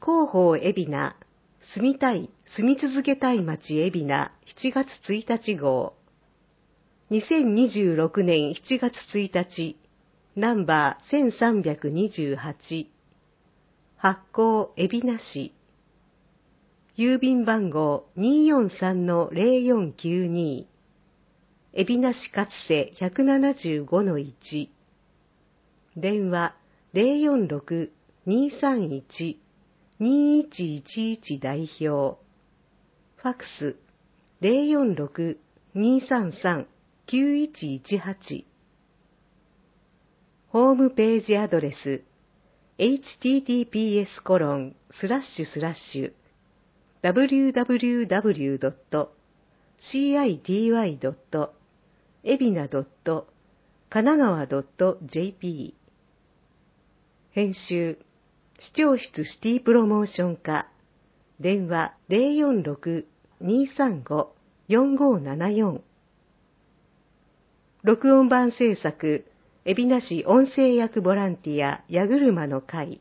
広報海老名、住み続けたい街海老名7月1日号。2026年7月1日、ナンバー1328。発行海老名市。郵便番号 243-0492。海老名市勝瀬 175-1。電話 046-231-2111 代表。ファクス 046-233-9118。ホームページアドレス https://www.city.ebina.kanagawa.jp 編集視聴室シティプロモーション課電話 046-235-4574 録音版制作海老名市音声役ボランティア矢車の会。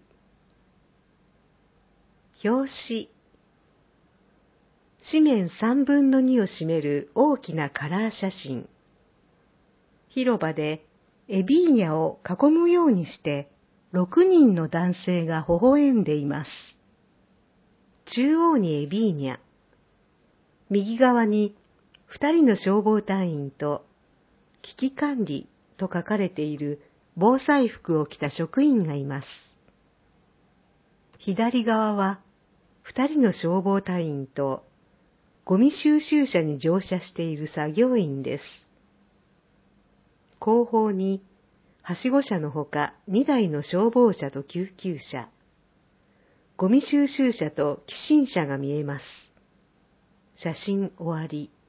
表紙紙面3分の2を占める大きなカラー写真。広場でエビーニャを囲むようにして6人の男性が微笑んでいます。中央にエビーニャ、右側に2人の消防隊員と危機管理と書かれている防災服を着た職員がいます。左側は2人の消防隊員とゴミ収集車に乗車している作業員です。後方にはしご車のほか2台の消防車と救急車、ゴミ収集車と寄進車が見えます。写真終わり。